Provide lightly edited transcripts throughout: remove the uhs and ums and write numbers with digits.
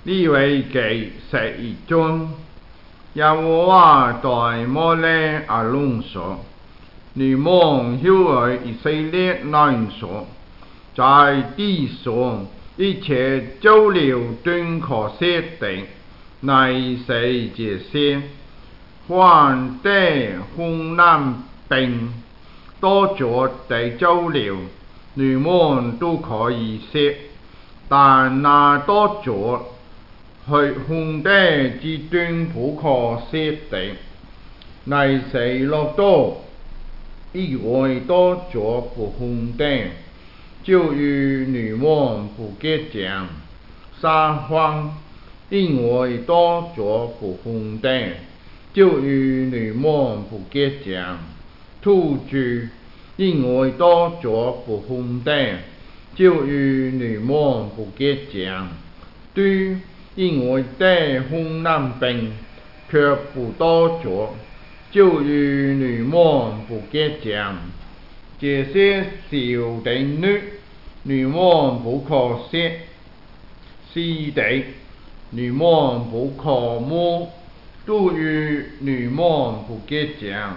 呢位嘅石而中，耶和華對摩利亞論說：你們曉為以色列人說，在地上一切做了斷可惜的，乃是這些：凡得患難病多作的做了，你們都可以食；但那多作患得之斷不可食的，乃是駱駝，因為多作不患得，就如你們不潔淨；撒癢，因為多作不患得，就如你們不潔淨；吐珠，因為多作不患得，就如你們不潔淨；碲，因為得患難病卻不多作，就如你們不潔淨。這些小的女，你們不可食；細的，你們不可摸，都如你們不潔淨。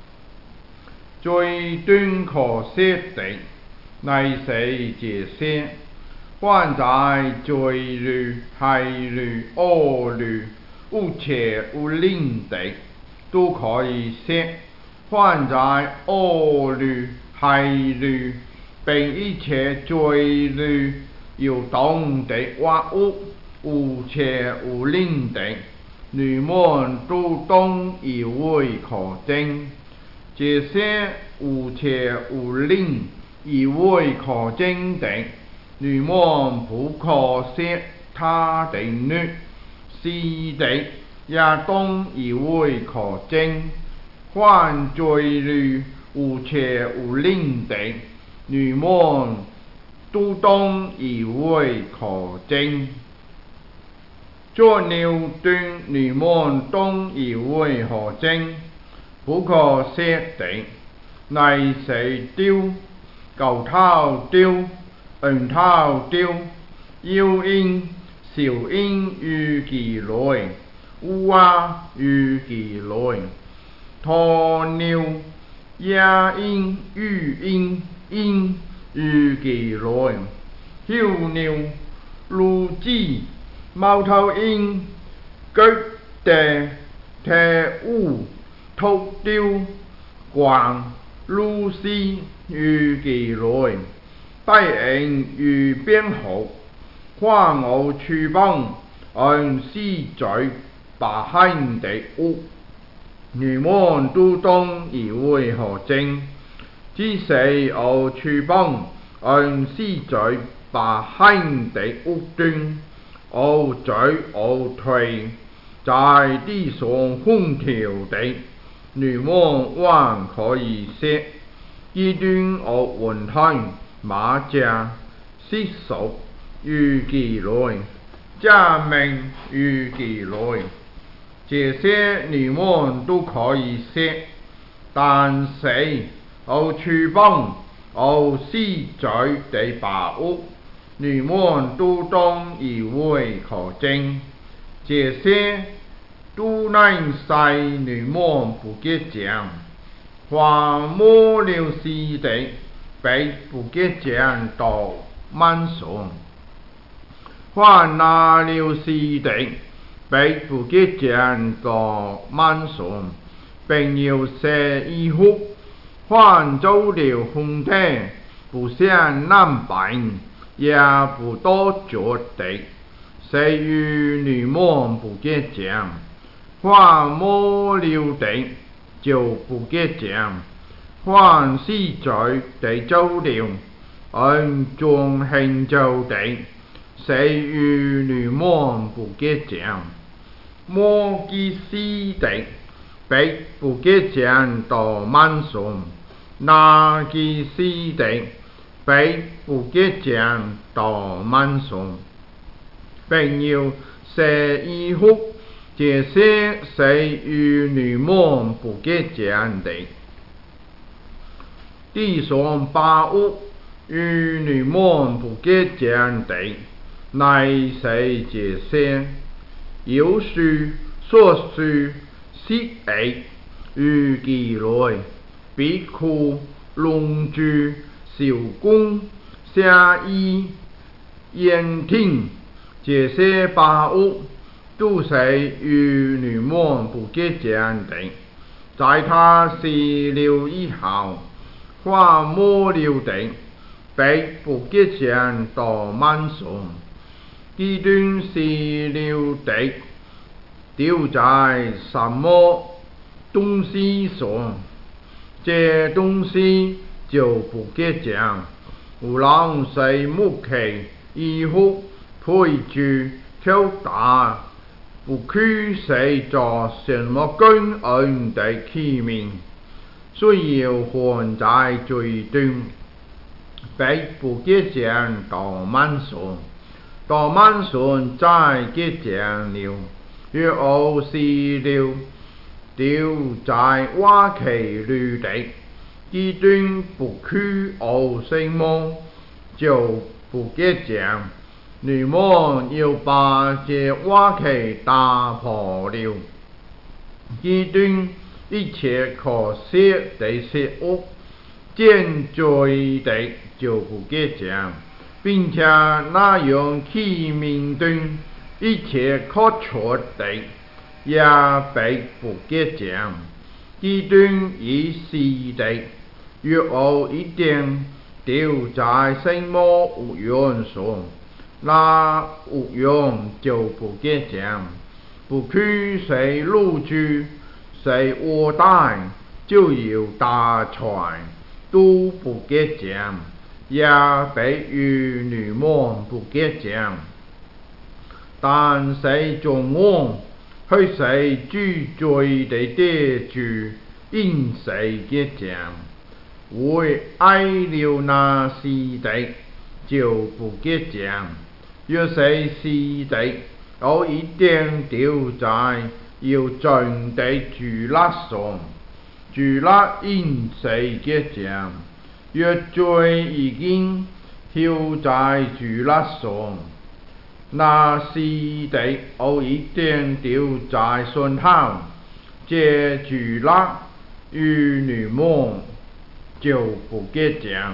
最斷可食的，乃是這些：凡在嘴裏、海裏、軛裏、無切無靈的，都可以食；凡在軛裏、海裏，並一切嘴裏有動的活物，無切無靈的，你們都當以為可憎。這些無切無靈以為可憎的，你們不可食他的女；細的也當以為可憎。凡嘴裏無切無靈的，你們都當以為可憎。作了斷，你們當以為可憎，不可食的，乃是雕、狗頭雕、銀頭雕、妖鷹、小鷹與其類，烏鴉與其類，鴕鳥、夜鷹與鷹與其類，梟鳥、鷺鷥、貓頭鷹、腳鵰、鵜鶘、鸛鳥、鸛、鷺鷥與其類，大鷹與蝙蝠，凡有翅膀和四嘴八痕的物，你們都當以為可憎。只是有翅膀和四嘴八痕的物中，有嘴有腿，在地上橫跳的，你們還可以食；其中有雲腿、馬驢、蟋蟀與其類，鷓鴆與其類，這些你們都可以食。但是有翅膀有四嘴的百物，你們都當以為可憎。這些都乃是你們不潔淨。凡摸了屍的，必不潔淨到晚上；凡拿了屍的，必不潔淨到晚上，並要洗衣服。凡做了昏的，不生難病，也不多作的，是與你們不潔淨。凡摸了的，就不潔淨；凡四嘴的做了，按種行走的，是與你們不潔淨。摸其屍的，必不潔淨到晚上；拿其屍的，必不潔淨到晚上，並要洗衣服。這些是與你們不潔淨的。地上百物與你們不潔淨的， 乃是这些，有书所书是爱于其内，必可龙珠小公下衣言听，这些把物都是与女们不结讲的，在他死了以后，花没了的，被不结讲到满送。基督死了的，丢在什么东西上，这东西就不结讲。无论是木器、衣服、配具、挑打，不拘是做什么公恩的器皿，需要放在最中，被不结讲到满送。到满送再结讲了，若我死了，丢在瓦器里的，基督不屈我生梦，就不结讲。你们要把这瓦器打破了，基督一切可写的事物，见罪的就不结讲。并且那样器皿中一切可错的，也被不结讲。基督已死的，若我一定丢在什么屋檐上，那屋檐就不结讲。不拘谁入住，谁卧带，就要打出来，都不结讲。也被与女们不结讲，但是中我去是拒罪的地主，因谁结讲，为爱了那死的，就不结讲。若是死的，我一定丢在要尽的主肋上，主肋因谁结讲。若罪已经丢在主肋上，那死的我一定丢在身後，這主肋與你們就不結講。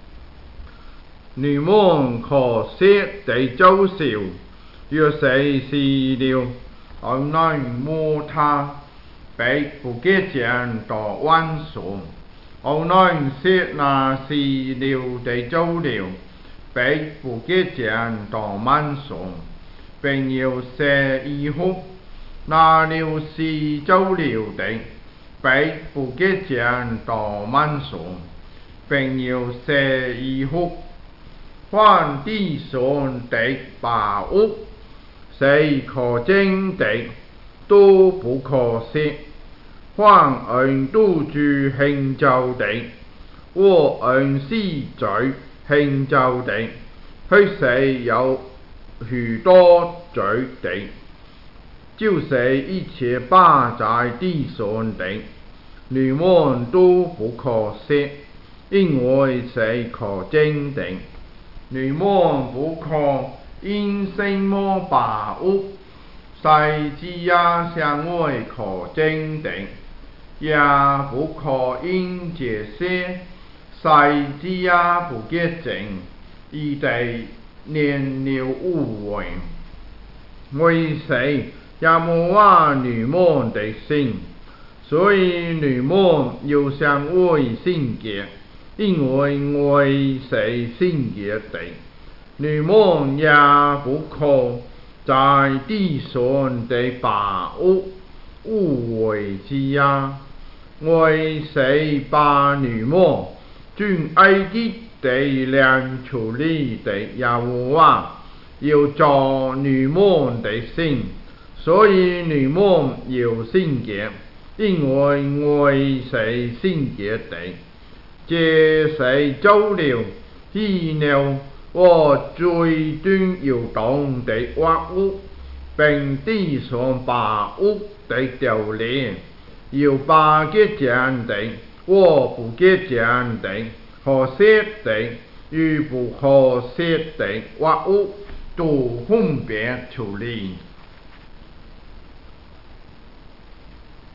你們可寫的奏效，若是死了，我乃摸他，被不結講到晚上。我乃寫那死了的走了，被不結講到晚上，並要寫以後，那了是走了的，被不結講到晚上，並要寫以後，凡地上的把物，是可證的，都不可寫。凡按度住行走的，或按時序行走的，去是有許多罪的，就是一切擺在地上的，你們都不可寫，因為是可證的。你們不可因什麼把物，是只也成為可證的。也不可因這些細子也不潔淨，而地念了污穢，為是也無話你們的心，所以你們要成為聖潔，因為我是聖潔的。你們也不可在地上的把物污穢之呀。為是把你們從埃及地領出來的耶和華要造你們的心，所以你們要聖潔，因為我是聖潔的。這是做了喜了和最端要當的活物，並地上把物的丟臉。要把結講的和不結講的，可寫的與不可寫的活物， 都分别处理。